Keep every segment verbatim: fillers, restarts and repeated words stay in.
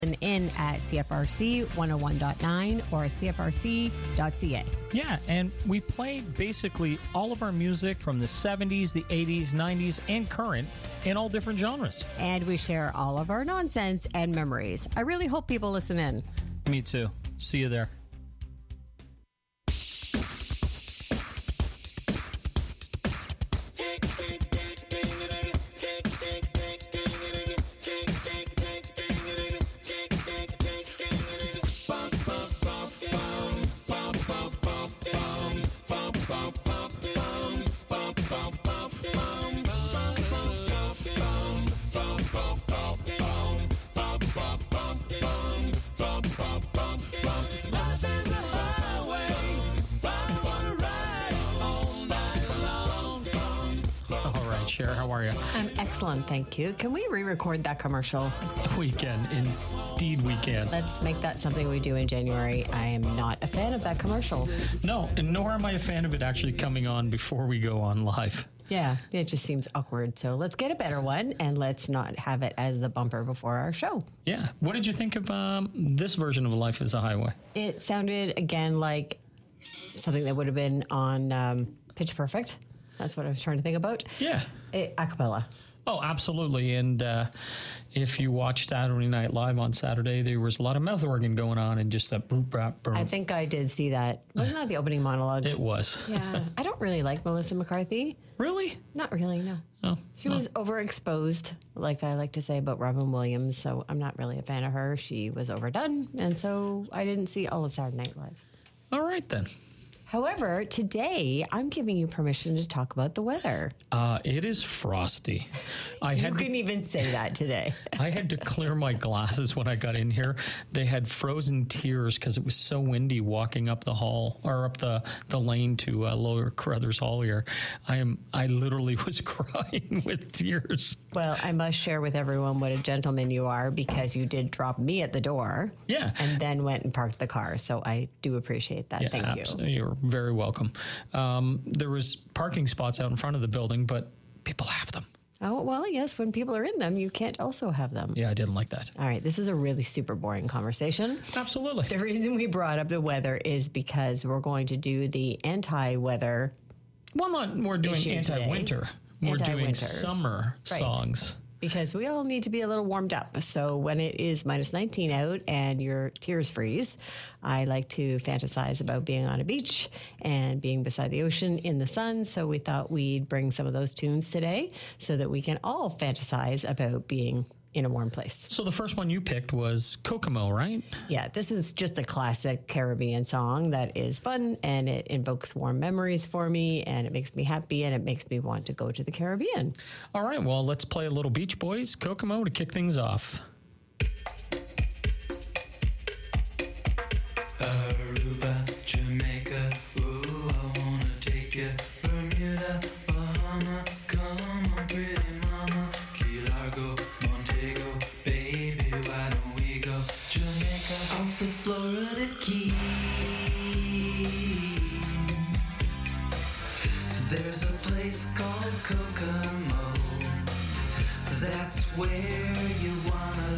in at C F R C one oh one point nine or C F R C dot C A. Yeah, and we play basically all of our music from the seventies, the eighties, nineties, and current in all different genres. And we share all of our nonsense and memories. I really hope people listen in. Me too. See you there. How are you? I'm excellent, thank you. Can we re-record that commercial? We can. Indeed we can. Let's make that something we do in January. I am not a fan of that commercial. No, and nor am I a fan of it actually coming on before we go on live. Yeah, it just seems awkward. So let's get a better one, and let's not have it as the bumper before our show. Yeah. What did you think of um, this version of Life is a Highway? It sounded, again, like something that would have been on um, Pitch Perfect. That's what I was trying to think about. Yeah. It, a cappella. Oh, absolutely. And uh, if you watched Saturday Night Live on Saturday, there was a lot of mouth organ going on and just that boop, brap, boom. I think I did see that. Wasn't that the opening monologue? It was. Yeah. I don't really like Melissa McCarthy. Really? Not really, no. Oh, she oh. was overexposed, like I like to say about Robin Williams, so I'm not really a fan of her. She was overdone, and so I didn't see all of Saturday Night Live. All right, then. However, today I'm giving you permission to talk about the weather. Uh, it is frosty. I you had couldn't to, even say that today. I had to clear my glasses when I got in here. They had frozen tears because it was so windy walking up the hall or up the, the lane to uh, Lower Carruthers Hall here. I am I literally was crying with tears. Well, I must share with everyone what a gentleman you are because you did drop me at the door. Yeah. And then went and parked the car. So I do appreciate that. Yeah, Thank absolutely. you. You're very welcome. Um, there was parking spots out in front of the building, but people have them. Oh, well, yes, when people are in them, you can't also have them. Yeah, I didn't like that. All right, this is a really super boring conversation. Absolutely. The reason we brought up the weather is because we're going to do the anti-weather. Well, not we're doing anti-winter. We're doing Anti-winter. summer Right. songs. Because we all need to be a little warmed up. So when it is minus nineteen out and your tears freeze, I like to fantasize about being on a beach and being beside the ocean in the sun. So we thought we'd bring some of those tunes today so that we can all fantasize about being in a warm place. So the first one you picked was Kokomo, right? Yeah, this is just a classic Caribbean song that is fun and it invokes warm memories for me and it makes me happy and it makes me want to go to the Caribbean. All right, well, let's play a little Beach Boys, Kokomo, to kick things off. Aruba, Jamaica, ooh, I wanna take you. Bermuda, Bahama, come on, pretty mama. Key Largo, Montego, baby, why don't we go? Jamaica, off the Florida Keys. There's a place called Kokomo. That's where you wanna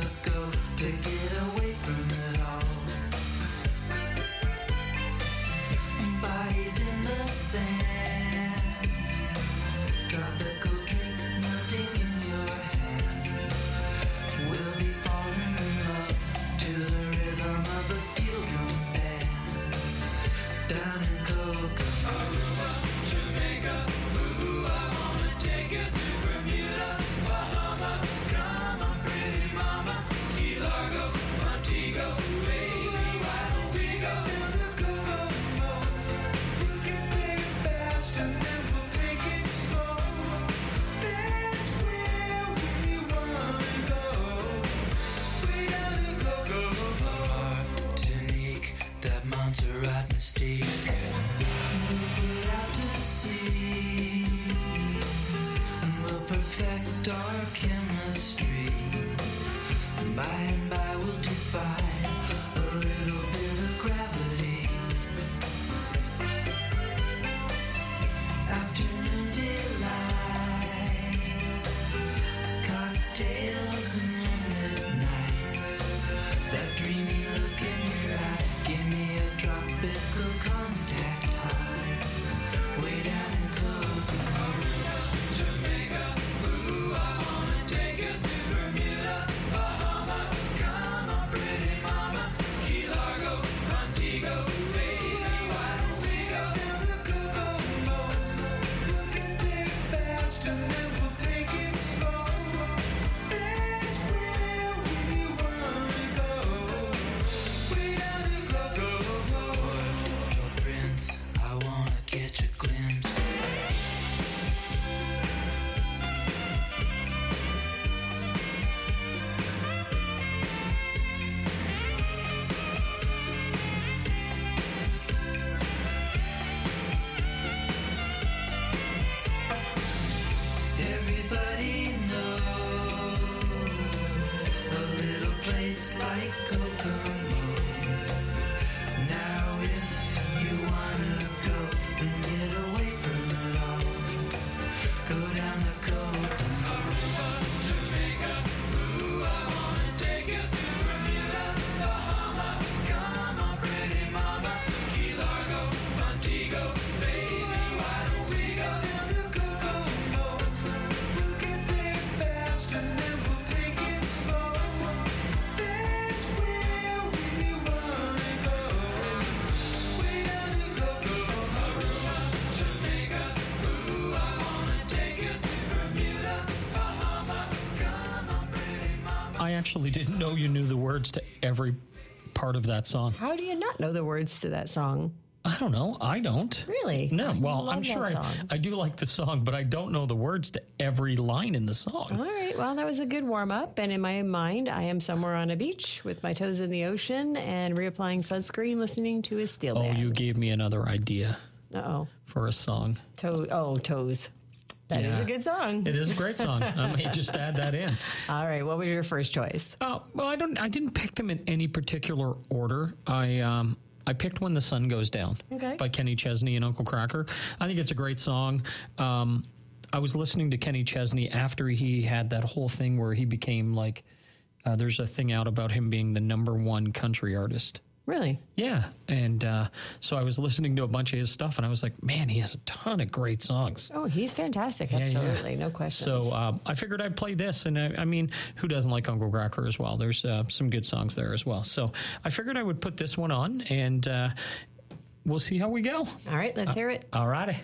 actually didn't know you knew the words to every part of that song. How do you not know the words to that song? I don't know. I don't. Really? No. I Well, love I'm sure that I, song. I do like the song, but I don't know the words to every line in the song. All right. Well, that was a good warm up. And in my mind, I am somewhere on a beach with my toes in the ocean and reapplying sunscreen, listening to a steel Oh, band. you gave me another idea Uh oh. for a song. Toe. Oh, toes. That is Yeah. a good song. It is a great song. I may just add that in. All right. What was your first choice? Oh, well, I don't. I didn't pick them in any particular order. I um, I picked "When the Sun Goes Down" Okay. by Kenny Chesney and Uncle Cracker. I think it's a great song. Um, I was listening to Kenny Chesney after he had that whole thing where he became like. Uh, there's a thing out about him being the number one country artist. Really? Yeah, and uh, so I was listening to a bunch of his stuff, and I was like, man, he has a ton of great songs. Oh, he's fantastic. Yeah, yeah. Absolutely. No questions. So um, I figured I'd play this, and I, I mean, who doesn't like Uncle Cracker as well? There's uh, some good songs there as well. So I figured I would put this one on, and uh, we'll see how we go. All right. Let's hear it. All righty.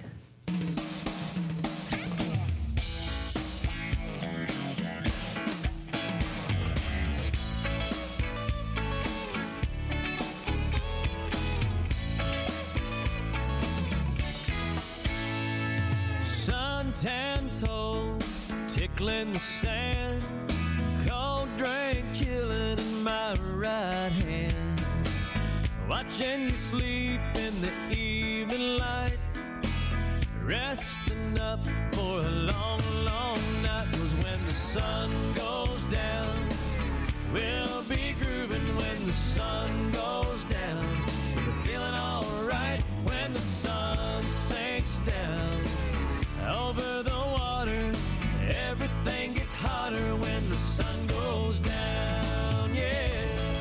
Suntan toes tickling the sand, cold drink chilling in my right hand, watching you sleep in the evening light, resting up for a long, long night. 'Cause when the sun goes down, we'll be grooving. When the sun goes down, we'll be feeling alright. When the sun sinks down over the water, everything gets hotter when the sun goes down, yeah.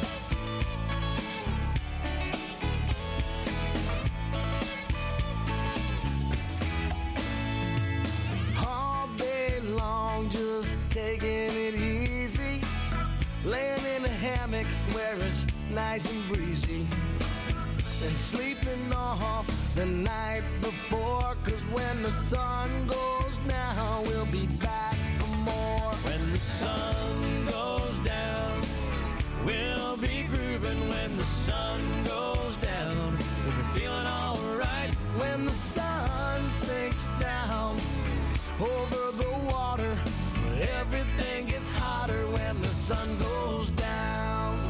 All day long, just taking it easy, laying in a hammock where it's nice and breezy, and sleeping off the night before. 'Cause when the sun goes down, we'll be back for more. When the sun goes down, we'll be grooving. When the sun goes down, we'll be feeling alright. When the sun sinks down over the water, everything gets hotter when the sun goes down.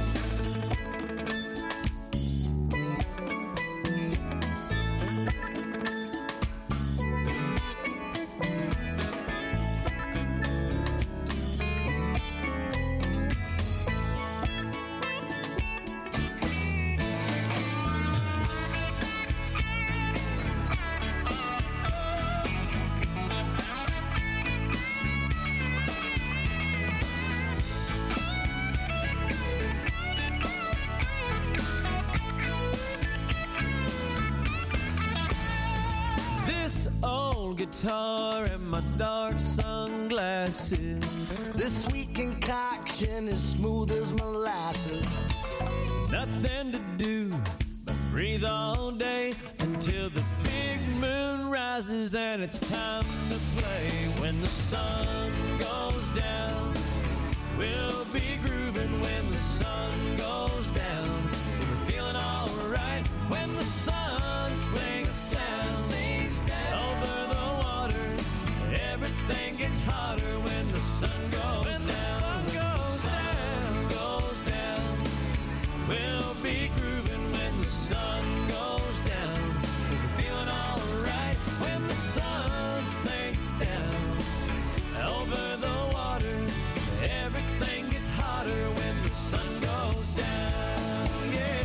This old guitar and my dark sunglasses, this sweet concoction is smooth as molasses. Nothing to do but breathe all day until the big moon rises and it's time to play. When the sun goes down, we'll be grooving. When the sun goes down, we'll be feeling alright. When the sun sinks down, sinks down over the water, everything gets hotter when the sun goes when down. The sun goes when down. The sun goes down, we'll be grooving. When the sun goes down, we'll be feeling alright. When the sun sinks down over the water, everything gets hotter when the sun goes down, yeah.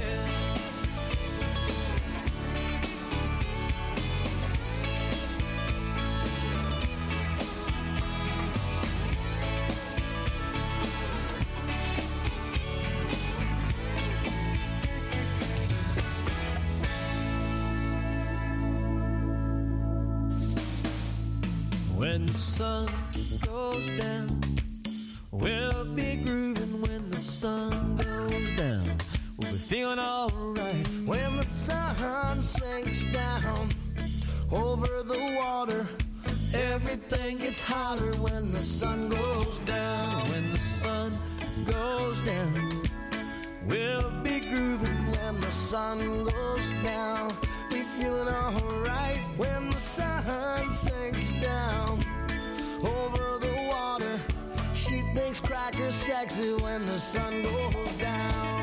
When the sun goes down, we'll be grooving. When the sun goes down, we'll be feeling alright. When the sun sinks down over the water, everything gets hotter when the sun goes down. When the sun goes down. We'll be grooving when the sun goes down. We feeling alright when the sun sinks down over the water. She thinks crackers sexy when the sun goes down.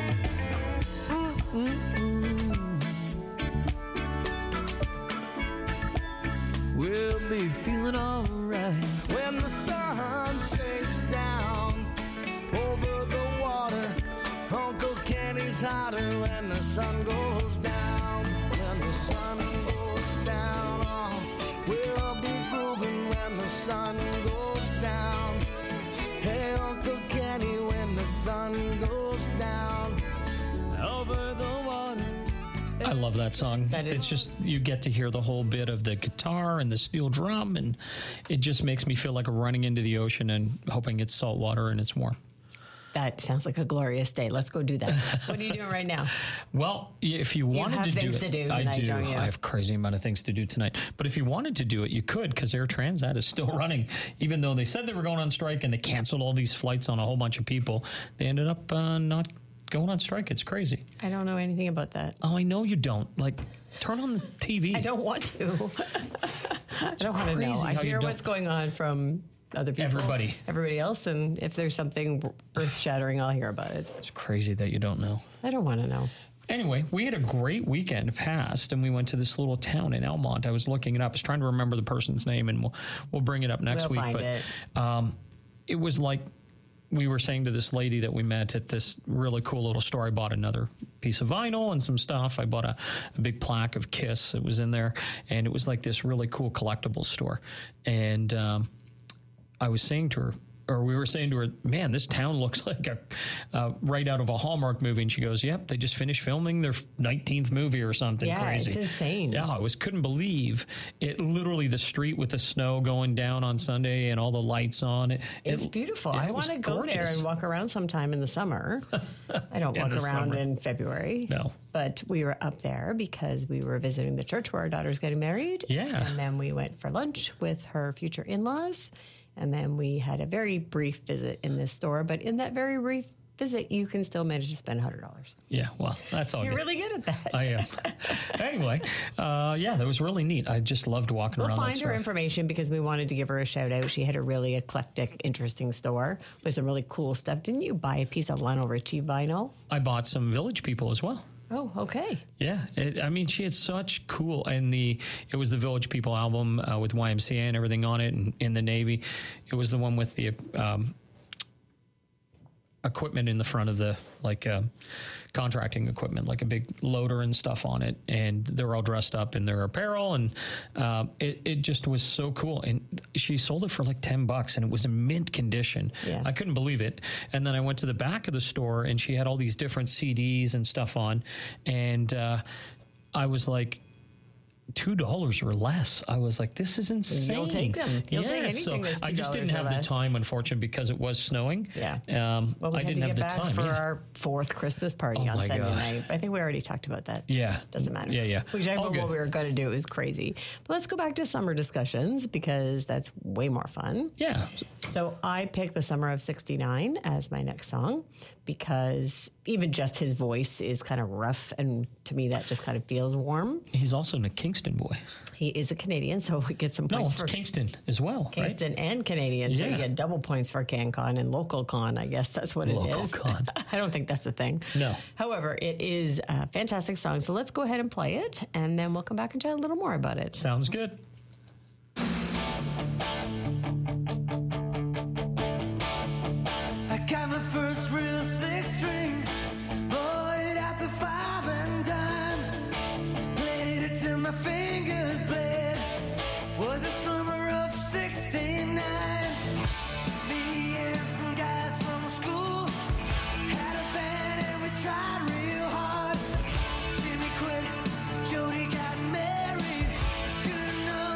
Mm-mm-mm. We'll be feeling alright when the sun sinks down over the water. Uncle Kenny's hotter when the sun goes down. When the sun goes down, oh, we'll be grooving when the sun goes down. Hey, Uncle Kenny, when the sun goes down over the water. I love that song. That is- It's just, you get to hear the whole bit of the guitar and the steel drum, and it just makes me feel like running into the ocean and hoping it's salt water and it's warm. That sounds like a glorious day. Let's go do that. What are you doing right now? Well, if you wanted have to do things it, to do I tonight, do. don't you? I have a crazy amount of things to do tonight. But if you wanted to do it, you could, because Air Transat is still running. Even though they said they were going on strike and they canceled all these flights on a whole bunch of people, they ended up uh, not going on strike. It's crazy. I don't know anything about that. Oh, I know you don't. Like, turn on the T V. I don't want to. I don't want to know. crazy I how you hear don't- what's going on from other people. Everybody. Everybody else. And if there's something earth shattering, I'll hear about it. It's crazy that you don't know. I don't want to know. Anyway, we had a great weekend past, and we went to this little town in Elmont. I was looking it up. I was trying to remember the person's name, and we'll we'll bring it up next We'll week. find but it. Um, it was like we were saying to this lady that we met at this really cool little store. I bought another piece of vinyl and some stuff. I bought a, a big plaque of Kiss. It was in there, and it was like this really cool collectibles store. And um, I was saying to her, or we were saying to her, man, this town looks like a uh, right out of a Hallmark movie. And she goes, yep, they just finished filming their nineteenth movie or something Yeah, crazy. it's insane. Yeah, I was couldn't believe it. Literally, the street with the snow going down on Sunday and all the lights on it. It's it, beautiful. it I was want to go there gorgeous. and walk around sometime in the summer. I don't In walk the around summer. in February. No. But we were up there because we were visiting the church where our daughter's getting married. Yeah. And then we went for lunch with her future in-laws. And then we had a very brief visit in this store. But in that very brief visit, you can still manage to spend one hundred dollars. Yeah, well, that's all You're good. really good at that. I am. Anyway, uh, yeah, that was really neat. I just loved walking We'll around that find her store. information because we wanted to give her a shout out. She had a really eclectic, interesting store with some really cool stuff. Didn't you buy a piece of Lionel Richie vinyl? I bought some Village People as well. Oh, okay. Yeah, it, I mean, she had such cool, and the it was the Village People album uh, with Y M C A and everything on it, and in the Navy, it was the one with the um, equipment in the front of the like uh, contracting equipment, like a big loader and stuff on it, and they were all dressed up in their apparel, and uh, it it just was so cool. And she sold it for like ten bucks, and it was in mint condition. Yeah. I couldn't believe it. And then I went to the back of the store, and she had all these different C Ds and stuff on, and uh, I was like, two dollars or less. I was like, this is insane. You'll take them. You'll yeah, take anything so that's I just didn't two dollars or have less. the time, unfortunately, because it was snowing. Yeah. Um, Well, we I had didn't to have get the back time. for yeah. our fourth Christmas party Oh on my Sunday gosh. night. I think we already talked about that. Yeah. Doesn't matter. Yeah, yeah. We talked All about what good. we were going to do. It was crazy. But let's go back to summer discussions because that's way more fun. Yeah. So I picked The Summer of sixty-nine as my next song because even just his voice is kind of rough. And to me, that just kind of feels warm. He's also a Kingston boy. He is a Canadian, so we get some No, points it's for Kingston as well, Kingston and Canadian. So you Yeah. get double points for CanCon and local con. I guess that's what it Local is. con. I don't think that's the thing. No. However, it is a fantastic song. So let's go ahead and play it, and then we'll come back and chat a little more about it. right? Sounds good. I got my first real six string, bought it at the five and dime, played it till my fingers bled. Was the summer of sixty-nine. Me and some guys from school had a band and we tried real hard. Jimmy quit, Jody got married. I should've known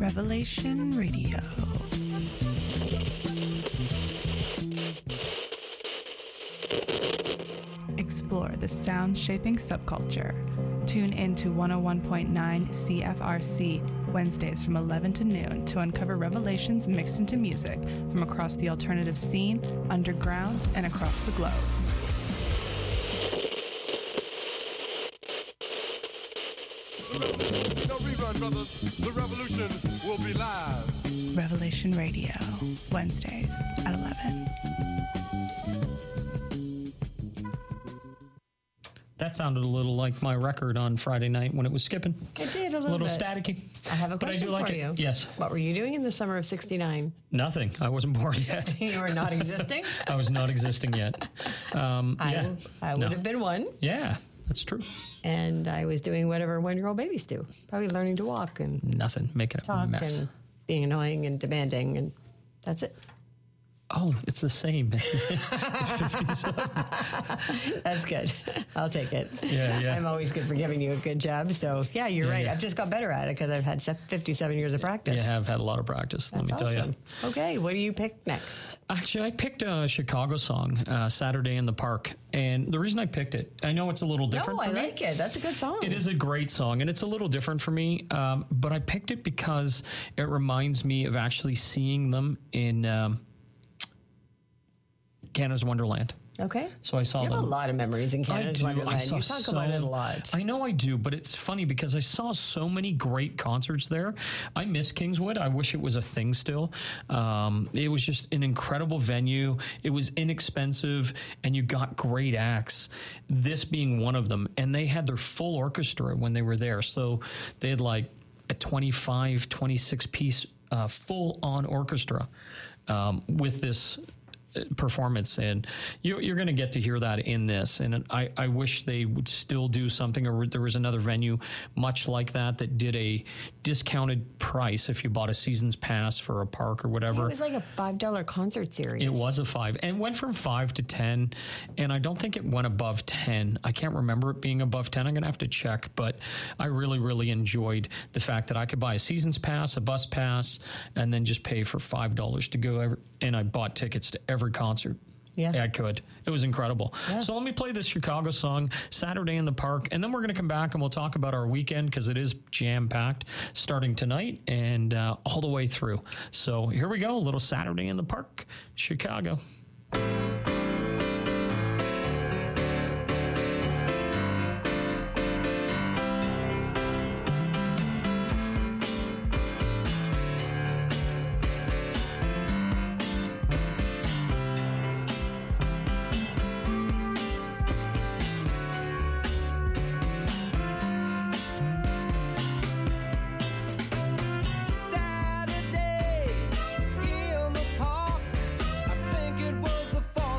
Revelation Radio. Explore the sound-shaping subculture. Tune in to one oh one point nine C F R C Wednesdays from eleven to noon to uncover revelations mixed into music from across the alternative scene, underground, and across the globe. No rerun, brothers. The revolution will be live. Revelation Radio, Wednesdays at eleven. That sounded a little like my record on Friday night when it was skipping. It did a A little, little bit. staticky. I have a But I question do like for it. you. Yes. What were you doing in the summer of sixty-nine? Nothing. I wasn't born yet. You were not existing? I was not existing yet. Um, I, yeah. I would No. have been one. Yeah, that's true. And I was doing whatever one-year-old babies do. Probably learning to walk and Nothing. Making a talk mess. and being annoying and demanding. And that's it. Oh, it's the same. It's fifty-seven. That's good. I'll take it. Yeah, yeah. I'm always good for giving you a good job. So, yeah, you're Yeah, right. yeah. I've just got better at it because I've had se- fifty-seven years of practice. You have had a lot of practice, That's let me tell awesome. you. Okay, what do you pick next? Actually, I picked a Chicago song, uh, Saturday in the Park. And the reason I picked it, I know it's a little different No, for I me. like it. That's a good song. It is a great song, and it's a little different for me. Um, but I picked it because it reminds me of actually seeing them in um, Canada's Wonderland. Okay. So I saw You have them. a lot of memories in I Canada's do. Wonderland. I saw You talk so, about it a lot. I know I do, but it's funny because I saw so many great concerts there. I miss Kingswood. I wish it was a thing still. Um, it was just an incredible venue. It was inexpensive, and you got great acts. This being one of them, and they had their full orchestra when they were there. So they had like a twenty-five, twenty-six piece uh, full-on orchestra um, with this performance, and you, you're going to get to hear that in this. And I, I wish they would still do something, or there was another venue much like that that did a discounted price if you bought a season's pass for a park or It whatever. was like a five dollar concert series. It was a five, and went from five to ten, and I don't think it went above ten. I can't remember it being above ten. I'm gonna have to check, but I really, really enjoyed the fact that I could buy a season's pass, a bus pass, and then just pay for five dollars to go. Every, and I bought tickets to every concert. Yeah. I could. It was incredible. Yeah. So let me play this Chicago song, Saturday in the Park, and then we're going to come back and we'll talk about our weekend because it is jam-packed starting tonight and uh, all the way through. So here we go, a little Saturday in the Park, Chicago. Saturday in the park, I think it was the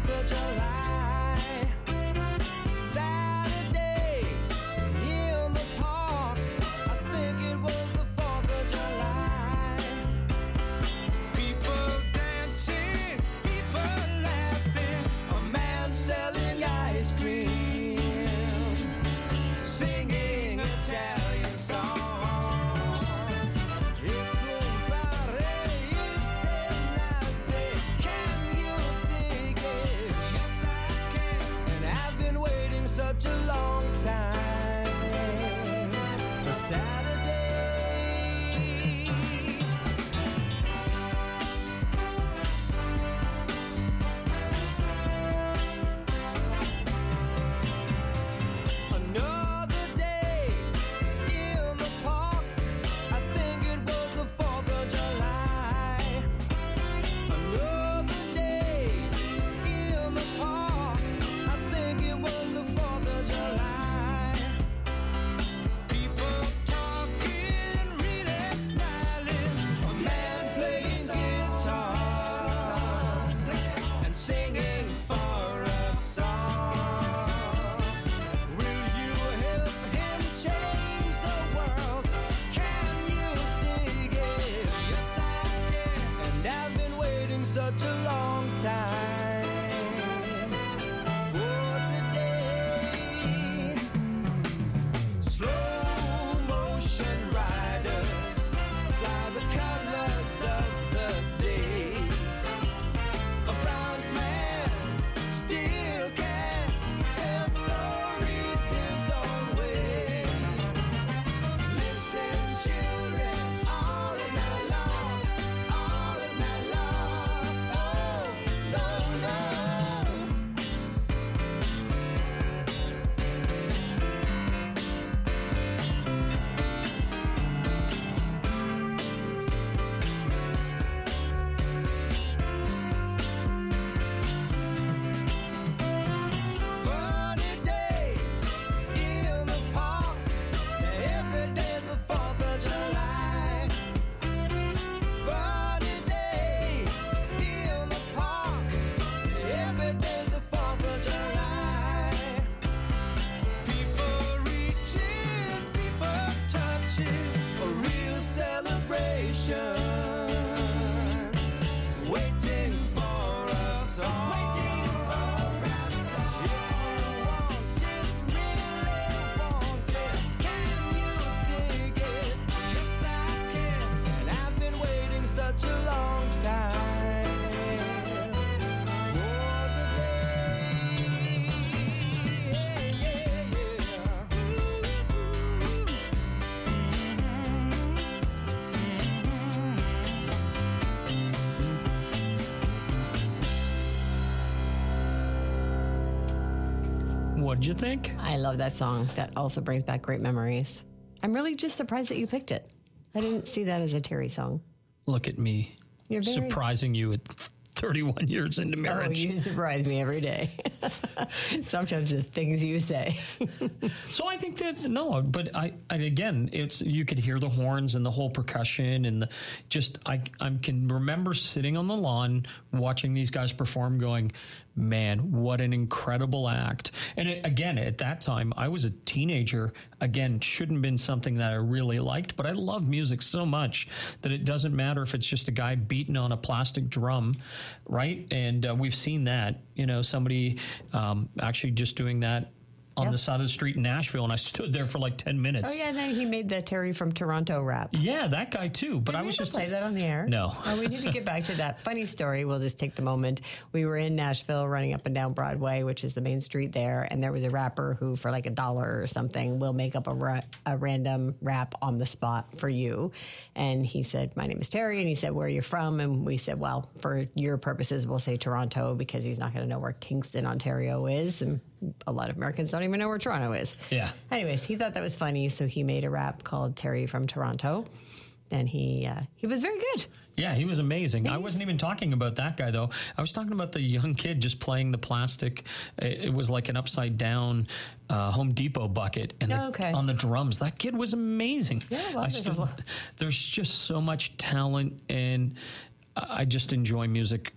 What'd you think? I love that song. That also brings back great memories. I'm really just surprised that you picked it. I didn't see that as a Terry song. Look at me. You're very... surprising you at thirty-one years into Oh, marriage. you surprise me every day. Sometimes the things you say. So I think that, no, but I, I, again, it's, you could hear the horns and the whole percussion and the, just, I, I can remember sitting on the lawn watching these guys perform going, man, what an incredible act. And it, again, at that time, I was a teenager. Again, shouldn't have been something that I really liked, but I love music so much that it doesn't matter if it's just a guy beating on a plastic drum, right? And uh, we've seen that, you know, somebody um, actually just doing that on Yep. the side of the street in Nashville, and I stood there for like ten minutes. Oh, yeah, and then he made the Terry from Toronto rap. Yeah, that guy too. But Did I we was ever just play that on the air? No. Oh, we need to get back to that funny story. We'll just take the moment. We were in Nashville running up and down Broadway, which is the main street there, and there was a rapper who, for like a dollar or something, will make up a, ra- a random rap on the spot for you. And he said, my name is Terry, and he said, where are you from? And we said, well, for your purposes, we'll say Toronto, because he's not going to know where Kingston, Ontario is, and a lot of Americans don't even know where Toronto is. Yeah. Anyways, he thought that was funny, so he made a rap called Terry from Toronto, and he uh, he was very good. Yeah, he was amazing. I wasn't even talking about that guy, though. I was talking about the young kid just playing the plastic. It it was like an upside down uh, Home Depot bucket and the, Oh, okay. on the drums. That kid was amazing. Yeah, well, I there's a stood- lot- there's just so much talent, and I just enjoy music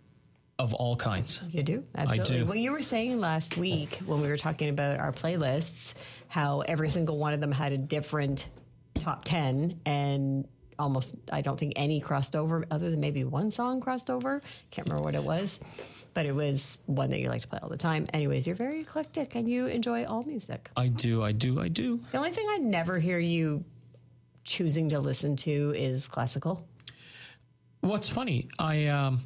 of all kinds. You do? Absolutely. do. Well, you were saying last week when we were talking about our playlists how every single one of them had a different top ten, and almost, I don't think any crossed over, other than maybe one song crossed over. Can't remember what it was, but it was one that you like to play all the time. Anyways, you're very eclectic and you enjoy all music. I do, I do, I do. The only thing I never hear you choosing to listen to is classical. What's funny, I um,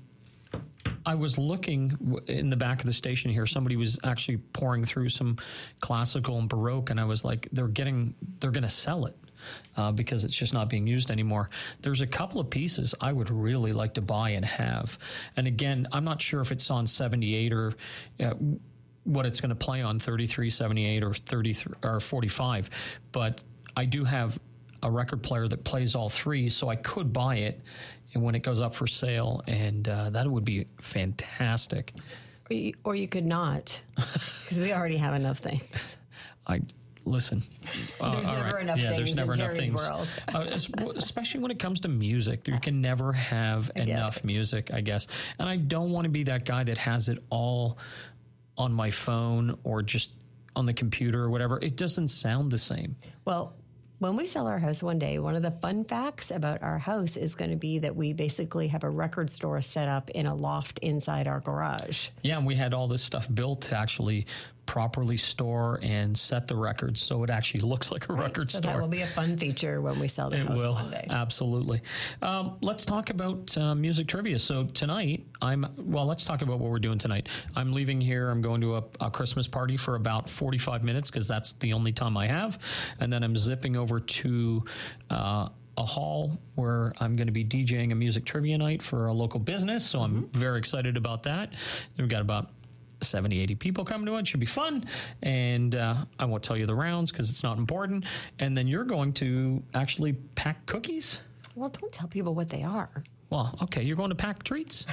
I was looking w- in the back of the station here. Somebody was actually pouring through some classical and Baroque, and I was like, they're getting, they're going to sell it uh, because it's just not being used anymore. There's a couple of pieces I would really like to buy and have. And again, I'm not sure if it's on seventy-eight or uh, what it's going to play on, thirty-three, seventy-eight, or thirty-three or forty-five, but I do have a record player that plays all three, so I could buy it and when it goes up for sale, and uh, that would be fantastic. Or you, or you could not, because we already have enough things. I listen. Uh, There's all never right. enough yeah, things there's in never enough Terry's things. world. uh, es- especially when it comes to music, you can never have get enough it. music, I guess. And I don't want to be that guy that has it all on my phone or just on the computer or whatever. It doesn't sound the same. Well, when we sell our house one day, one of the fun facts about our house is going to be that we basically have a record store set up in a loft inside our garage. Yeah, and we had all this stuff built to actually properly store and set the records so it actually looks like a record So store. that will be a fun feature when we sell the It house will, one day. absolutely. Um, let's talk about uh, music trivia. So tonight, I'm, well, let's talk about what we're doing tonight. I'm leaving here. I'm going to a, a Christmas party for about forty-five minutes because that's the only time I have. And then I'm zipping over to uh, a hall where I'm going to be DJing a music trivia night for a local business. So I'm very excited about that. We've got about seventy, eighty people coming to it. Should be fun. And uh, I won't tell you the rounds because it's not important. And then you're going to actually pack cookies? Well, don't tell people what they are. Well, okay, you're going to pack treats?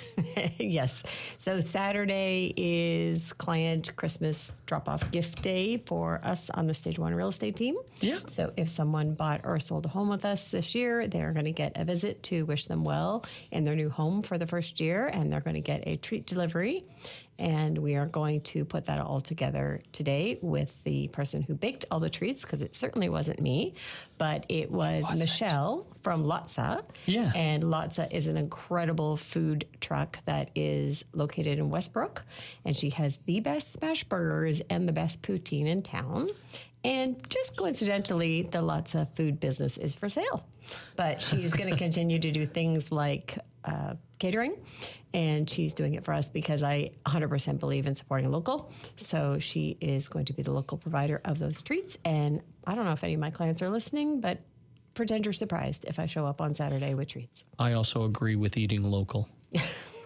Yes. So Saturday is client Christmas drop-off gift day for us on the Stage One real estate team. Yeah. So if someone bought or sold a home with us this year, they're going to get a visit to wish them well in their new home for the first year, and they're going to get a treat delivery. And we are going to put that all together today with the person who baked all the treats, because it certainly wasn't me, but it was Was it? Michelle from Lotsa. Yeah. And Lotsa is an incredible food truck that is located in Westbrook, and she has the best smash burgers and the best poutine in town. And just coincidentally, the Lotsa food business is for sale. But she's going to continue to do things like uh, catering, and she's doing it for us because I one hundred percent believe in supporting local. So she is going to be the local provider of those treats. And I don't know if any of my clients are listening, but pretend you're surprised if I show up on Saturday with treats. I also agree with eating local.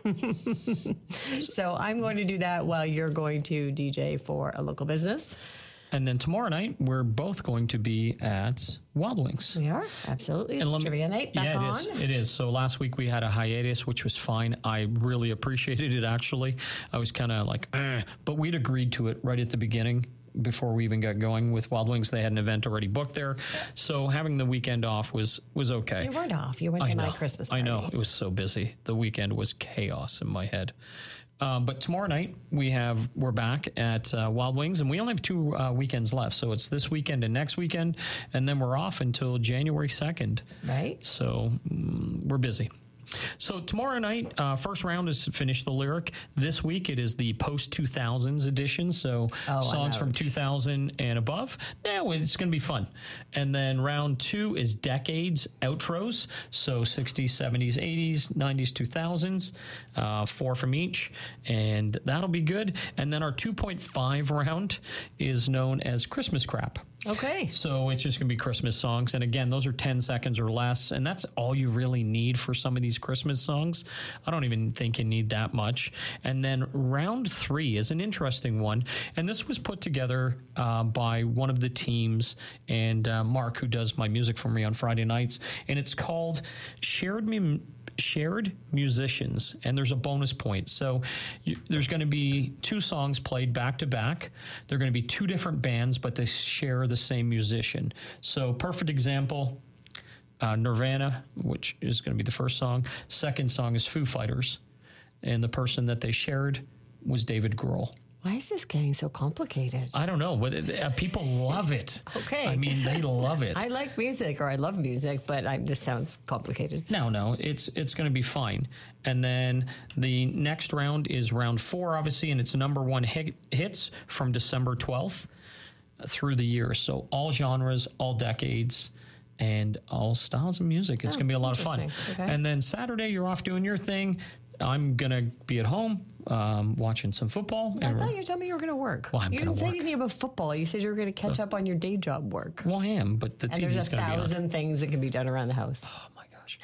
So I'm going to do that while you're going to D J for a local business. And then tomorrow night, we're both going to be at Wild Wings. We are, absolutely. It's let me- trivia night back yeah, on. it is. It is. So last week we had a hiatus, which was fine. I really appreciated it, actually. I was kind of like, eh. But we'd agreed to it right at the beginning before we even got going with Wild Wings. They had an event already booked there. So having the weekend off was, was okay. You weren't off. You went to I my know. Christmas I party. know. It was so busy. The weekend was chaos in my head. Um, but tomorrow night we have we're back at uh, Wild Wings, and we only have two uh, weekends left. So it's this weekend and next weekend, and then we're off until January second. Right. So mm, we're busy. So tomorrow night, uh, first round is to finish the lyric. This week it is the post two thousands edition. So Oh, I'm songs from out. two thousand and above. No, it's going to be fun. And then round two is decades outros. So sixties, seventies, eighties, nineties, two thousands, uh, four from each. And that'll be good. And then our two point five round is known as Christmas Crap. Okay. So it's just going to be Christmas songs. And again, those are ten seconds or less. And that's all you really need for some of these Christmas songs. I don't even think you need that much. And then round three is an interesting one. And this was put together uh, by one of the teams and uh, Mark, who does my music for me on Friday nights. And it's called Shared Me. Shared Musicians, and there's a bonus point. So you, there's going to be two songs played back to back. They're going to be two different bands, but they share the same musician. So perfect example, uh, Nirvana, which is going to be the first song. Second song is Foo Fighters, and the person that they shared was David Grohl. Why is this getting so complicated? I don't know, but it, uh, people love it. Okay. I mean, they love it. I like music, or I love music, but I, this sounds complicated. No, no, it's it's going to be fine. And then the next round is round four, obviously, and it's number one hit, hits from December twelfth through the year. So all genres, all decades, and all styles of music. It's Oh, going to be a lot of fun. interesting. Okay. And then Saturday, you're off doing your thing. I'm going to be at home um, watching some football. I And- thought you told me you were going to work. Well, I'm you gonna didn't say work. anything about football. You said you were going to catch up on your day job work. well, I am, but the And T V's there's a going to be on. thousand things that can be done around the house. Oh, my gosh.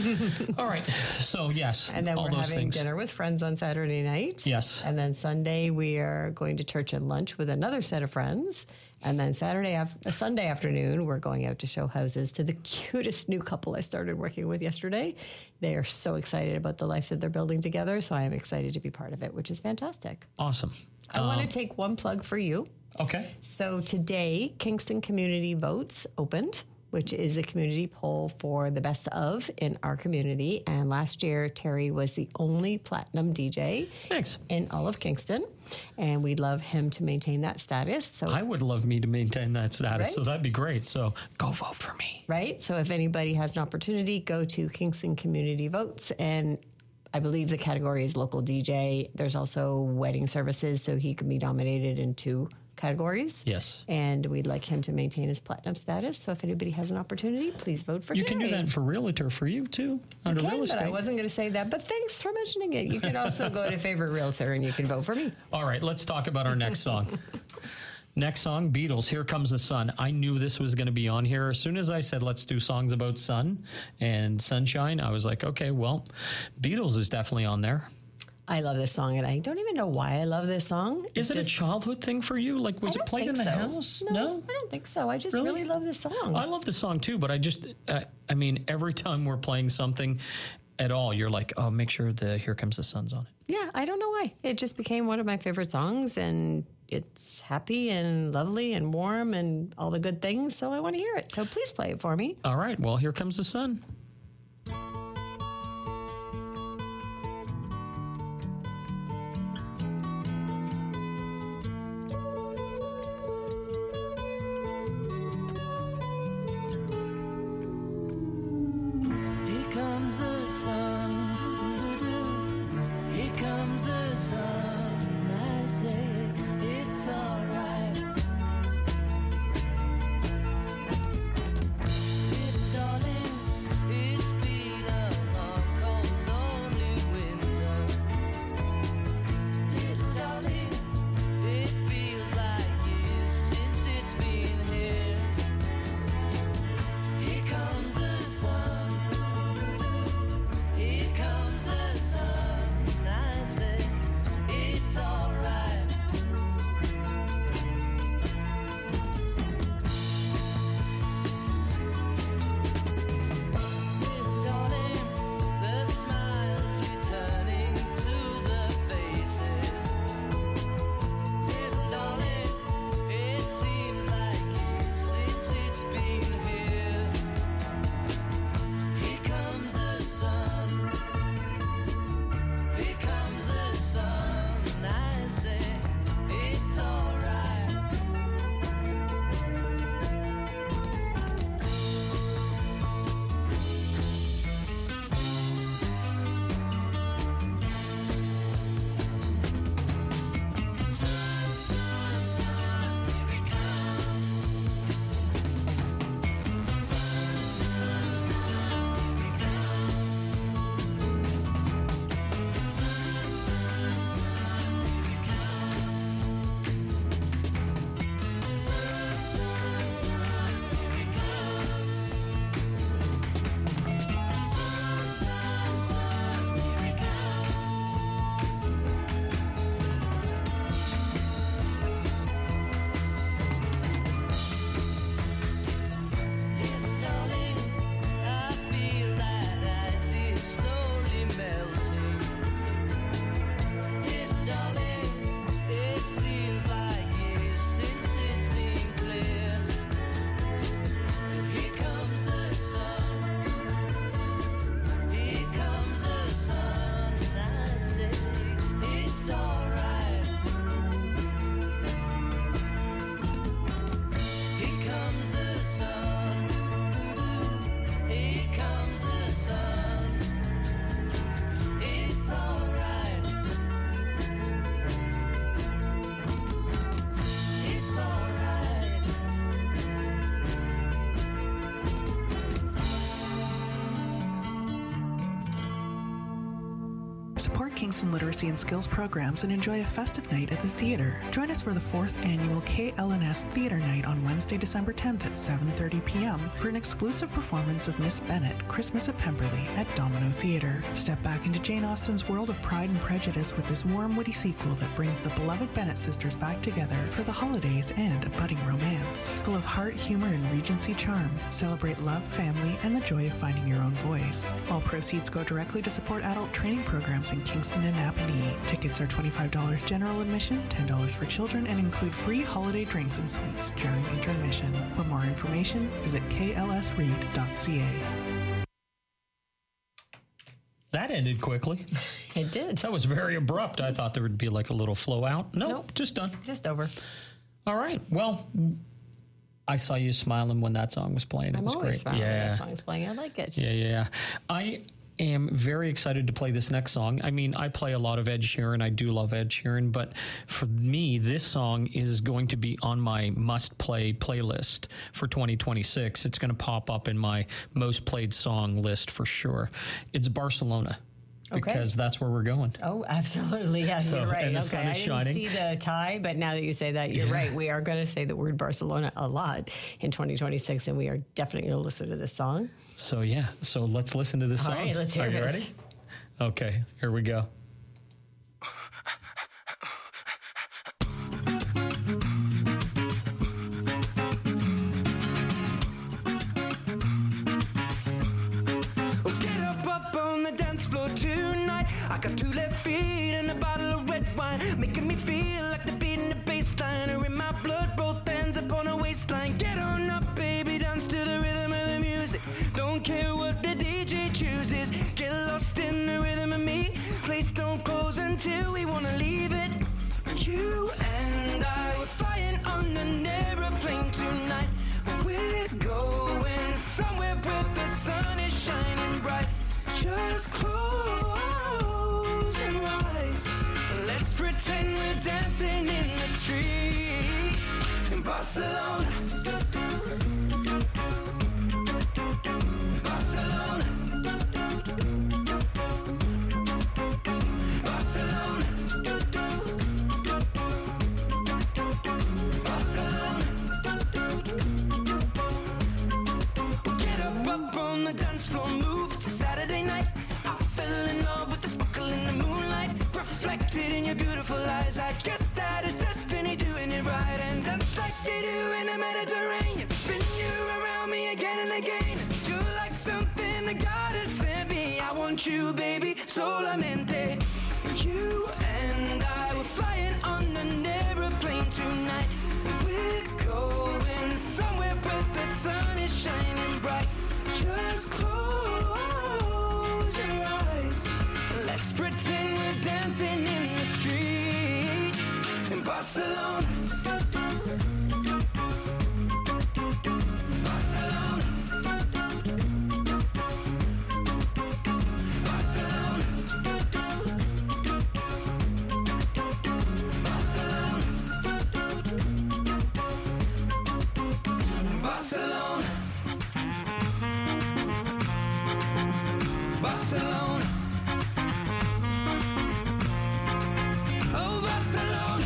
All right. So, yes, And then all we're those having things. dinner with friends on Saturday night. Yes. And then Sunday we are going to church and lunch with another set of friends. And then Saturday, af- uh, Sunday afternoon, we're going out to show houses to the cutest new couple I started working with yesterday. They are so excited about the life that they're building together. So I am excited to be part of it, which is fantastic. Awesome. I want to take one plug for you. Okay. So today, Kingston Community Votes opened, which is the community poll for the best of in our community. And last year, Terry was the only platinum D J Thanks. in all of Kingston. And we'd love him to maintain that status. So, I would love me to maintain that status, Right? so that'd be great. So go vote for me. right? So if anybody has an opportunity, go to Kingston Community Votes. And I believe the category is local D J. There's also wedding services, so he can be nominated in two categories. Yes. And we'd like him to maintain his platinum status. So if anybody has an opportunity, please vote for You Terry. can do that for realtor for you too, under Can, real but estate. I wasn't going to say that, but thanks for mentioning it. You can also go to favorite realtor and you can vote for me. All right, let's talk about our next song. Next song, Beatles, Here Comes the Sun. I knew this was going to be on here. As soon as I said, let's do songs about sun and sunshine, I was like, okay, well, Beatles is definitely on there. I love this song, and I don't even know why I love this song. Is It's it just- a childhood thing for you? Like, was I it don't played in think the so. house? No, I don't think so. I just Really? really, love this song. I love the song too, but I just, uh, I mean, every time we're playing something at all, you're like, oh, make sure the Here Comes the Sun's on it. Yeah, I don't know why. It just became one of my favorite songs, and it's happy and lovely and warm and all the good things, so I want to hear it. So please play it for me. All right, well, Here Comes the Sun. Here comes the sun. doo-doo-doo. Here comes the sun. I say it's alright. Little darling, Kingston literacy and skills programs and enjoy a festive night at the theater. Join us for the fourth annual K L N S Theater Night on Wednesday, December tenth at seven thirty p.m. for an exclusive performance of Miss Bennet, Christmas at Pemberley at Domino Theater. Step back into Jane Austen's world of Pride and Prejudice with this warm, witty sequel that brings the beloved Bennet sisters back together for the holidays and a budding romance. Full of heart, humor, and Regency charm, celebrate love, family, and the joy of finding your own voice. All proceeds go directly to support adult training programs in Kingston and Napanee. Tickets are twenty-five dollars general admission, ten dollars for children, and include free holiday drinks and sweets during intermission. For more information, visit k l s read dot c a. That ended quickly. It did. That was very abrupt. I thought there would be like a little flow out. No, Nope. just done. Just over. All right. Well, I saw you smiling when that song was playing. It I'm was always great. smiling when Yeah. that song's playing. I like it. Yeah, yeah. I am very excited to play this next song. I mean, I play a lot of Ed Sheeran. I do love Ed Sheeran, but for me, this song is going to be on my must-play playlist for twenty twenty-six. It's going to pop up in my most played song list for sure. It's Barcelona. Because Okay. that's where we're going. Oh, absolutely. Yes, So, you're right. and the Okay, sun I is didn't shining. see the tie, but now that you say that, you're Yeah. right. We are going to say the word Barcelona a lot in twenty twenty-six, and we are definitely going to listen to this song. So yeah, so let's listen to this All song. right, let's hear Are you it. ready? Okay, here we go. Get up, up on the dance floor tonight. I got two left feet and a bottle of red wine, making me feel like the beat in the bass line are in my blood. Both hands up on the waistline. Get on up, baby, dance to the rhythm of the music. Don't care what the D J chooses. Get lost in the rhythm of me. Place don't close until we wanna leave it. You and I were flying on an aeroplane tonight. We're going somewhere where the sun is shining bright. Just close your eyes. Let's pretend we're dancing in the street in Barcelona. Barcelona. Barcelona. Barcelona. Get up, up on the dance floor, move. It's a Saturday night. I fell in love with the sparkle in the moonlight, reflected in your beautiful eyes. I guess that is destiny doing it right, and dance like they do in the Mediterranean. Spin you around me again and again. You're like something that God has sent me. I want you, baby, solamente. You and I were flying on an aeroplane tonight. We're going somewhere where the sun is shining bright. Just close your eyes. Let's pretend we're dancing in the street in Barcelona. Barcelona. Barcelona. Barcelona. Barcelona. Barcelona. Oh, Barcelona.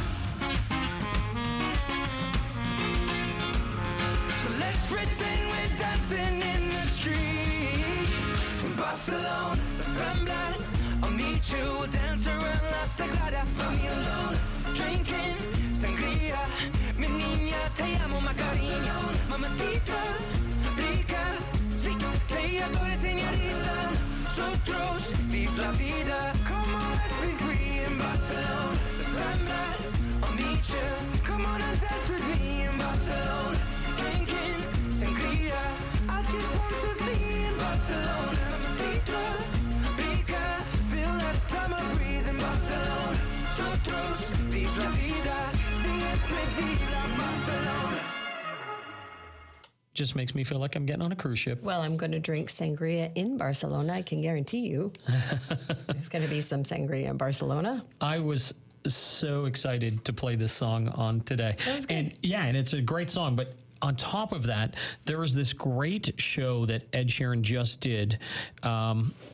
So let's pretend we're dancing in the street in Barcelona. Las Ramblas, I'll meet you, we'll dance around La Sagrada Familia. Drinking sangria, mi niña, te amo, Macarena. Mamacita, rica, sí, te adoro, señorita. Nosotros, vive la vida. Come on, let's be free in Barcelona. Las Ramblas, I'll meet you. Come on and dance with me in Barcelona. Drinking sangria, I just want to be in Barcelona. Mamacita, rica, feel that summer breeze in Barcelona. Nosotros, vive la vida. Siempre viva Barcelona. Just makes me feel like I'm getting on a cruise ship. Well, I'm going to drink sangria in Barcelona. I can guarantee you. There's going to be some sangria in Barcelona. I was so excited to play this song on today. That was good. And yeah, and it's a great song, but on top of that, there was this great show that Ed Sheeran just did. Um,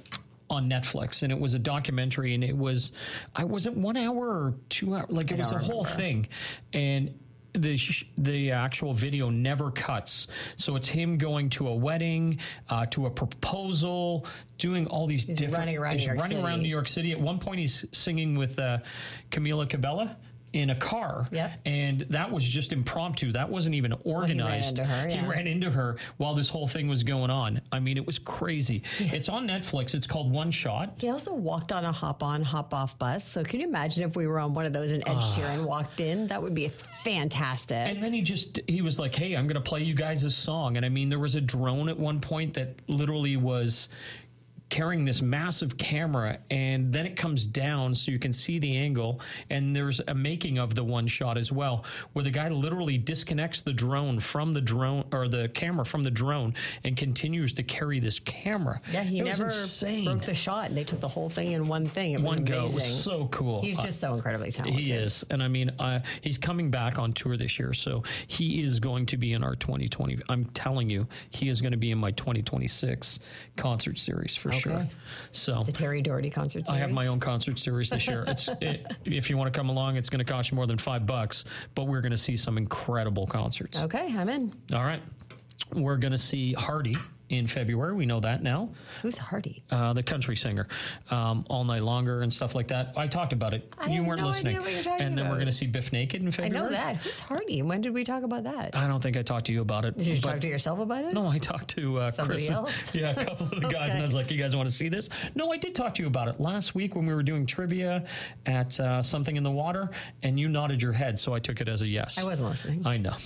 on Netflix, and it was a documentary, and it was, I was it one hour or two hours, like it I was a don't whole remember. thing, and the sh- the actual video never cuts. So it's him going to a wedding, uh, to a proposal, doing all these He's different. running around he's New York running around City. New York City. At one point, he's singing with uh, Camila Cabello in a car, Yep. and that was just impromptu. That wasn't even organized. into her, He yeah. ran into her while this whole thing was going on. I mean, it was crazy. It's on Netflix. It's called One Shot. He also walked on a hop-on, hop-off bus. So can you imagine if we were on one of those and Ed Sheeran walked in? That would be fantastic. And then he just, he was like, hey, I'm going to play you guys a song. And I mean, there was a drone at one point that literally was carrying this massive camera, and then it comes down so you can see the angle, and there's a making of the One Shot as well, where the guy literally disconnects the drone from the drone, or the camera from the drone, and continues to carry this camera. yeah, he It was never insane. broke the shot, and they took the whole thing in one thing. It was One go. It amazing. was so cool. He's Uh, just so incredibly talented. He is. And I mean, uh, he's coming back on tour this year. So he is going to be in our twenty twenty. I'm telling you, he is going to be in my twenty twenty-six concert series for Okay. sure. So The Terry Doherty concert series. I have my own concert series this year. It's it, if you want to come along, it's going to cost you more than five bucks, but we're going to see some incredible concerts. Okay, I'm in. All right. We're going to see Hardy in February. We know that now. Who's Hardy? Uh, the country singer, um, All Night Longer and stuff like that. I talked about it. I you have weren't no listening. idea what you're talking and then we're about. going to see Biff Naked in I February. know that. Who's Hardy? When did we talk about that? I don't think I talked to you about it. Did you but- talk to yourself about it? No, I talked to uh, Somebody Chris. and- else? Yeah, a couple of the guys, Okay. and I was like, "You guys want to see this?" No, I did talk to you about it last week when we were doing trivia at uh, Something in the Water, and you nodded your head, so I took it as a yes. I wasn't listening. I know.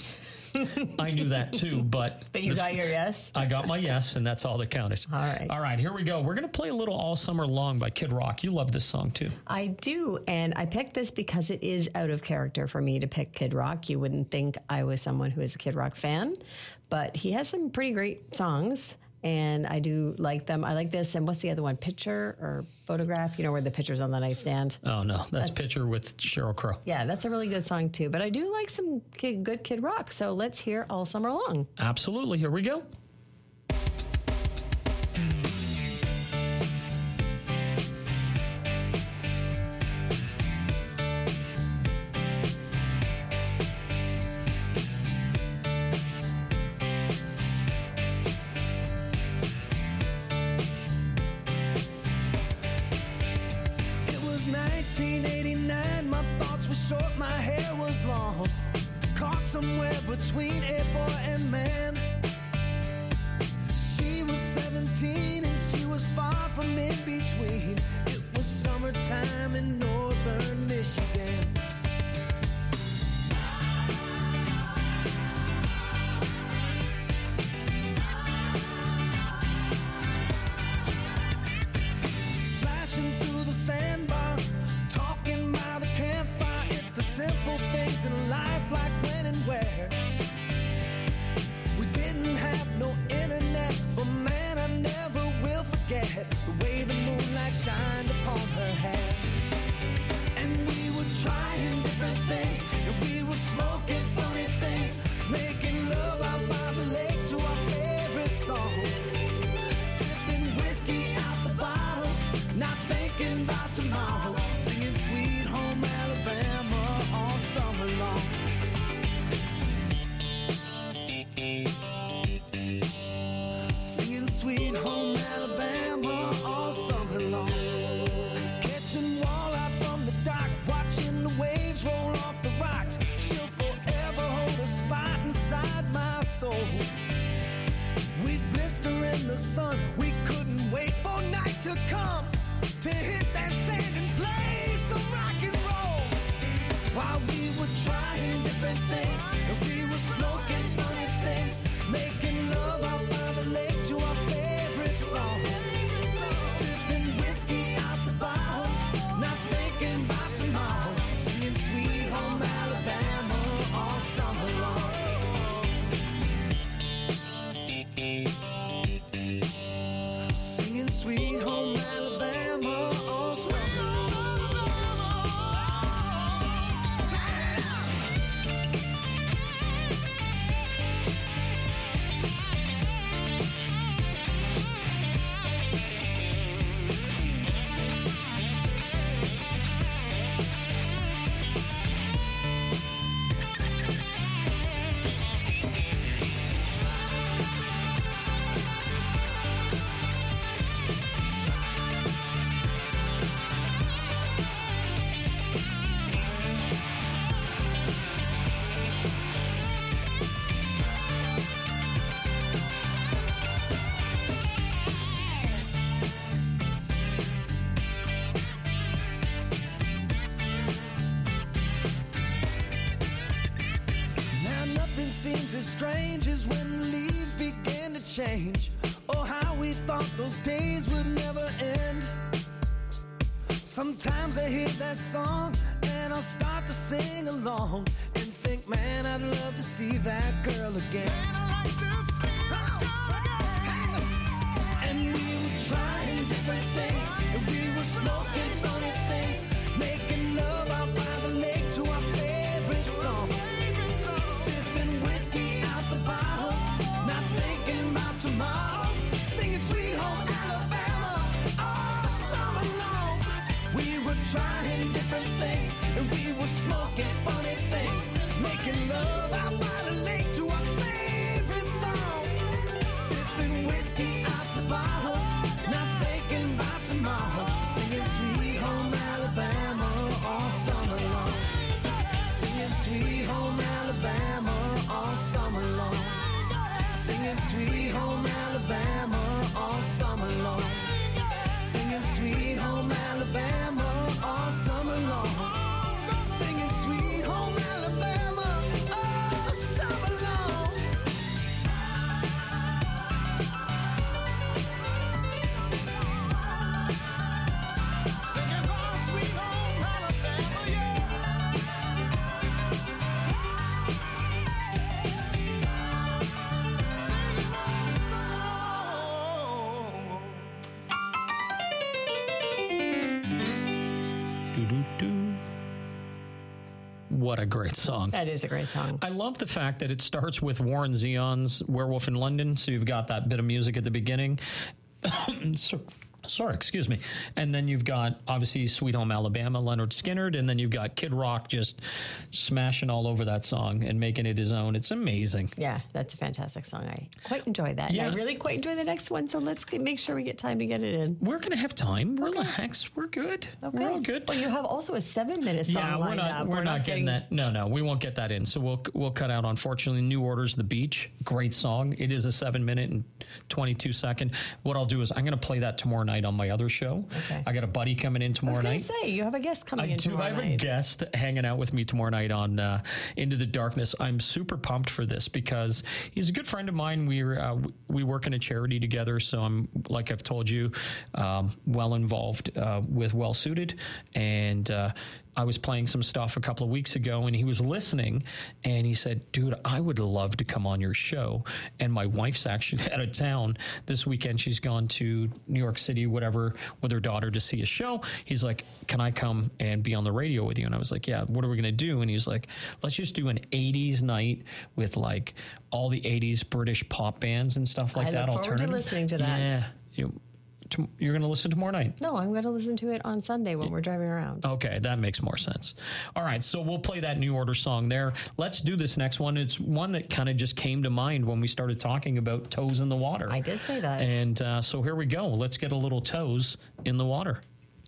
I knew that too, but But you the- got your yes? I got my yes, and that's all that counted. All right. All right, here we go. We're going to play a little All Summer Long by Kid Rock. You love this song too. I do, and I picked this because it is out of character for me to pick Kid Rock. You wouldn't think I was someone who is a Kid Rock fan, but he has some pretty great songs, and I do like them. I like this, and what's the other one? Picture or Photograph? You know, where the picture's on the nightstand. Oh, no, that's, Picture with Sheryl Crow. Yeah, that's a really good song too, but I do like some kid, good Kid Rock, so let's hear All Summer Long. Absolutely. Here we go. It was nineteen eighty-nine, my thoughts were short, my hair was long. Caught somewhere between a boy and man. She was seventeen and she was far from in between. It was summertime in northern Michigan. Splashing through the sandbar, talking by the campfire. It's the simple things in life, like when and where. We didn't have no internet, but man, I never will forget the way the moonlight shined upon her hair. And we were trying different things, and we were smoking funny things, making love out by the lake to our favorite song. Sipping whiskey out the bottle, not thinking about tomorrow. Singing Sweet Home Alabama all summer long. Singing Sweet Home Alabama all summer long. Catching walleye from the dock, watching the waves change. Oh, how we thought those days would never end. Sometimes I hear that song and I'll start to sing along and think, man, I'd love to see that girl again. Man, I like to see that girl again. And we were trying different things, and we were smoking funny things, making love out by the lake to our favorite song, sipping whiskey out the bottle, not thinking about tomorrow, singing Sweet Home Alabama all summer long. We were trying different things, and we were smoking funny things, making love out by the lake to our favorite songs, sipping whiskey out the bottle, not thinking about tomorrow, singing Sweet Home Alabama all summer long, singing Sweet Home Alabama all summer long, singing Sweet Home Alabama all summer long, singing Sweet Home Alabama all summer long, singing Sweet Home Alabama all summer long. Singing about Sweet Home Alabama, yeah. Doo-doo-doo. What a great song. That is a great song. I love the fact that it starts with Warren Zevon's Werewolf in London. So you've got that bit of music at the beginning. so, sorry, excuse me. And then you've got, obviously, Sweet Home Alabama, Leonard Skinner. And then you've got Kid Rock just smashing all over that song and making it his own. It's amazing. Yeah, that's a fantastic song. I quite enjoy that. Yeah. And I really quite enjoy the next one, so let's get, make sure we get time to get it in. We're going to have time. Relax. We're good. Okay. We're all good. Well, you have also a seven-minute song Yeah, we're lined not. up. We're, not getting, that. No, no, we won't get that in. So we'll we'll cut out. Unfortunately, New Order's "The Beach." Great song. It is a seven minute and twenty two second. What I'll do is I'm going to play that tomorrow night on my other show. Okay. I got a buddy coming in I tomorrow was going night. to say, you have a guest coming I in do. tomorrow I have night. a guest hanging out with me tomorrow night on uh, Into the Darkness. I'm super pumped for this because he's a good friend of mine. We uh, we work in a charity together, so I'm, like I've told you, um, well involved uh, with Well Suited, and uh, I was playing some stuff a couple of weeks ago, and he was listening, and he said, dude, I would love to come on your show. And my wife's actually out of town this weekend. She's gone to New York City, whatever, with her daughter to see a show. He's like, can I come and be on the radio with you? And I was like, yeah, what are we going to do? And he's like, let's just do an eighties night with like all the eighties British pop bands and stuff like I that. look forward to Alternative. listening to that. Yeah. You, to, you're going to listen tomorrow night? No, I'm going to listen to it on Sunday when we're driving around. Okay, that makes more sense. All right, so we'll play that New Order song there. Let's do this next one. It's one that kind of just came to mind when we started talking about toes in the water. I did say that. And uh, so here we go. Let's get a little toes in the water.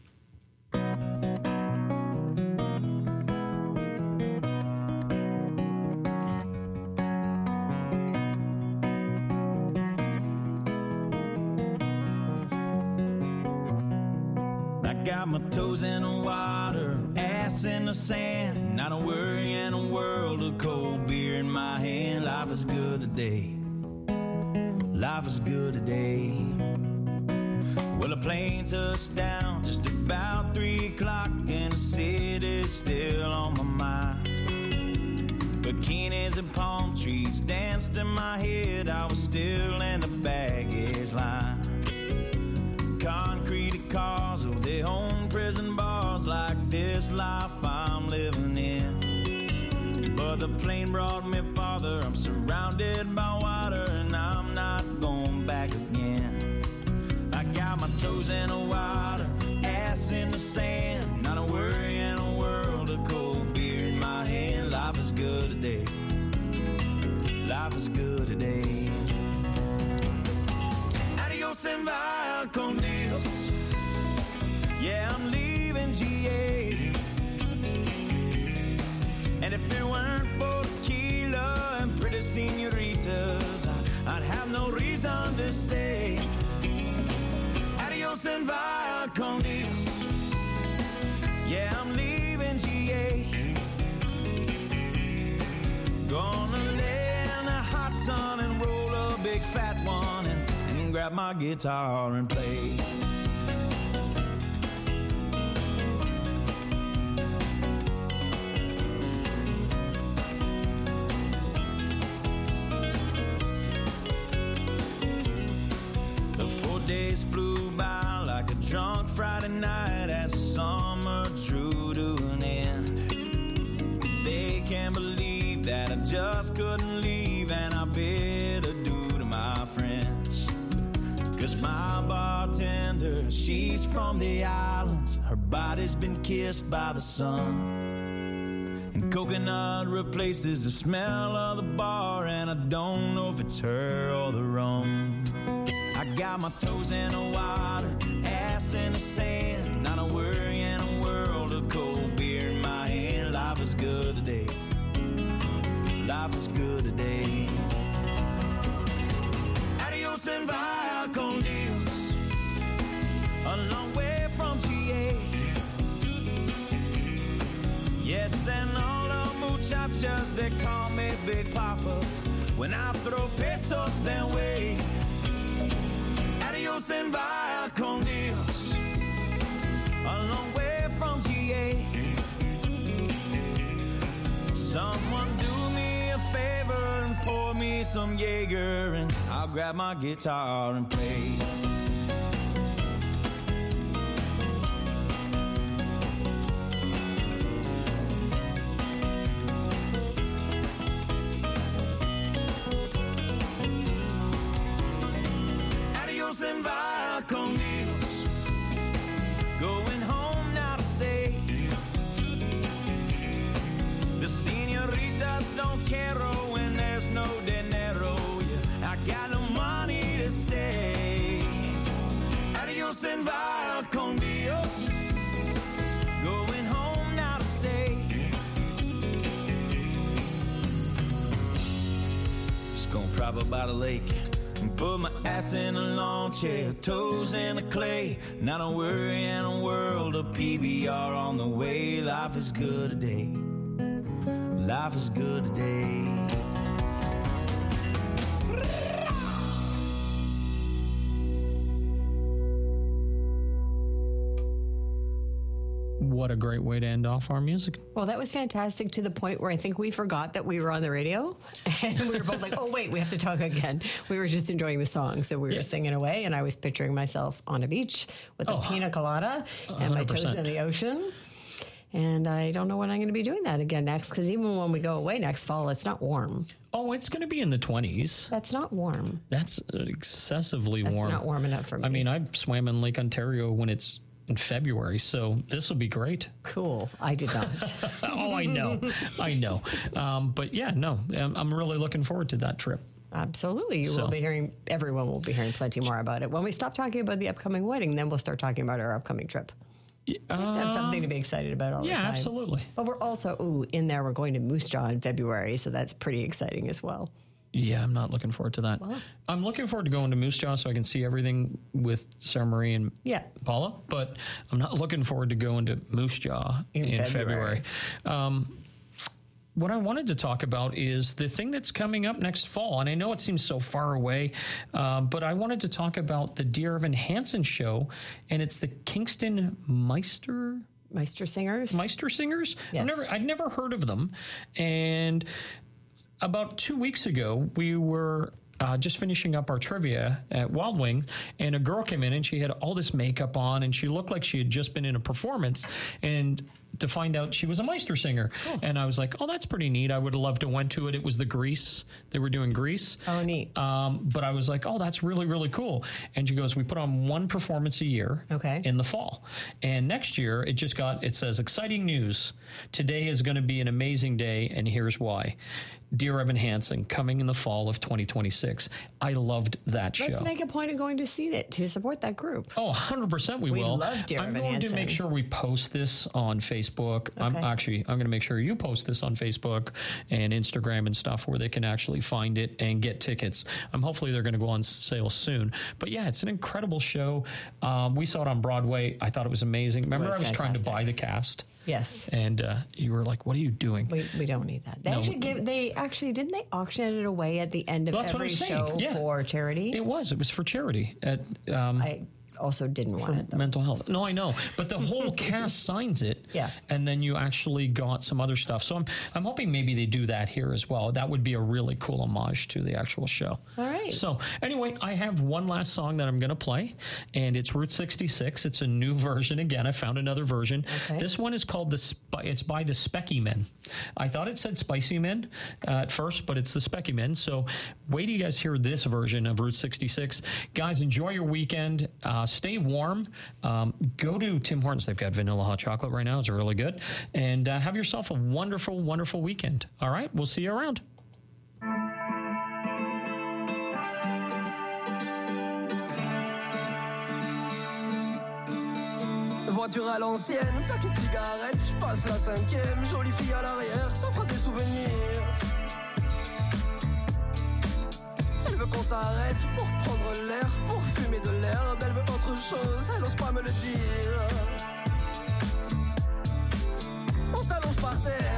Got my toes in the water, ass in the sand, not a worry in a world of cold beer in my hand. Life is good today, life is good today. Well, a plane touched down just about three o'clock, and the city's still on my mind. Bikinis and palm trees danced in my head, I was still in the baggage line. Concrete cars, oh, they own prison bars like this life I'm living in. But the plane brought me farther, I'm surrounded by water, and I'm not going back again. I got my toes in the water, ass in the sand, not a worry in a world of cold beer in my hand. Life is good today, life is good today. Adios and via con Dios. Yeah, I'm leaving G A. And if it weren't for tequila and pretty senoritas, I'd have no reason to stay. Adios and via con Dios. Yeah, I'm leaving G A. Gonna lay in the hot sun and roll a big fat one. grab my guitar and play. The four days flew by like a drunk Friday night as the summer drew to an end. They can't believe that I just couldn't leave, and I bid adieu to my friends. Cause my bartender, she's from the islands. Her body's been kissed by the sun, and coconut replaces the smell of the bar, and I don't know if it's her or the rum. I got my toes in the water, ass in the sand, not a worry in a world of cold beer in my hand. Life is good today. Life is good today. Adios and via con Dios, a long way from G A. Yes, and all the muchachas, they call me Big Papa when I throw pesos their way. Adios and via con Dios, a long way from G A. Someone do me a favor and pour me some Jaeger, and I'll grab my guitar and play. Adios and via con Dios, going home now to stay. The senoritas don't care when there's no dinero. Yeah, I got no money to stay. Adios and via con Dios, going home now to stay. Just gonna prop up by the lake and put my ass in a lawn chair, toes in the clay. Not a worry in a world of P B R on the way. Life is good today. Life is good today. What a great way to end off our music. Well, that was fantastic, to the point where I think we forgot that we were on the radio. And we were both like, oh, wait, we have to talk again. We were just enjoying the song. So we were Yeah. singing away, and I was picturing myself on a beach with a Oh, pina colada and my toes one hundred percent. in the ocean. And I don't know when I'm going to be doing that again next, because even when we go away next fall, it's not warm. Oh, it's going to be in the twenties. That's not warm. That's excessively That's warm. not warm enough for me. I mean, I swam in Lake Ontario when it's in February, so this will be great. Cool. I did not. Oh, I know. I know. Um, but yeah, no, I'm, I'm really looking forward to that trip. Absolutely. You So- will be hearing, everyone will be hearing plenty more about it. When we stop talking about the upcoming wedding, then we'll start talking about our upcoming trip. We have to have something to be excited about all Yeah, the time. absolutely. But we're also, ooh, in there, we're going to Moose Jaw in February, so that's pretty exciting as well. Yeah, I'm not looking forward to that. I'm looking forward to going to Moose Jaw so I can see everything with Sarah Marie and Yeah. Paula, but I'm not looking forward to going to Moose Jaw in, In February. February. Um, what I wanted to talk about is the thing that's coming up next fall. And I know it seems so far away, um, but I wanted to talk about the Dear Evan Hansen show, and it's the Kingston Meister... Meister Singers? Meister Singers? Yes. I've never, I'd never heard of them. And about two weeks ago, we were uh, just finishing up our trivia at Wild Wing, and a girl came in and she had all this makeup on, and she looked like she had just been in a performance. And to find out she was a Meister singer. Oh. And I was like, oh, that's pretty neat. I would have loved to went to it. It was the Grease. They were doing Grease. Oh, neat. Um, but I was like, oh, that's really, really cool. And she goes, we put on one performance a year Okay. in the fall. And next year, it just got, it says, exciting news. Today is going to be an amazing day, and here's why. Dear Evan Hansen, coming in the fall of twenty twenty-six. I loved that Let's show. make a point of going to see it, to support that group. Oh, one hundred percent we We will. love Dear I'm Evan going to Hansen. make sure we post this on Facebook. I'm Okay. actually, I'm going to make sure you post this on Facebook and Instagram and stuff where they can actually find it and get tickets. Um, hopefully they're going to go on sale soon. But yeah, it's an incredible show. Um, we saw it on Broadway. I thought it was amazing. Remember, was I was trying to fantastic. buy the cast. Yes. And uh, you were like, what are you doing? We, we don't need that. They No. actually give. They actually didn't they auction it away at the end of That's what every I'm saying. show Yeah. for charity. It was. It was for charity at um, I also didn't want it though. mental health. No, I know, but the whole cast signs it. Yeah. And then you actually got some other stuff. So I'm I'm hoping maybe they do that here as well. That would be a really cool homage to the actual show. All right. So anyway, I have one last song that I'm going to play, and it's Route sixty-six. It's a new version. Again, I found another version. Okay. This one is called the. Sp- it's by the Specky Men. I thought it said Spicy Men uh, at first, but it's the Specky Men. So wait till you guys hear this version of Route sixty-six. Guys, enjoy your weekend. Uh, stay warm. Um, go to Tim Hortons. They've got vanilla hot chocolate right now. It's really good. And uh, have yourself a wonderful, wonderful weekend. All right. We'll see you around. Voiture à l'ancienne, paquet de cigarettes, je passe la cinquième, jolie fille à l'arrière, ça fera des souvenirs. Elle veut qu'on s'arrête pour prendre l'air, pour fumer de l'herbe, elle veut autre chose, elle ose pas me le dire. On s'allonge par terre,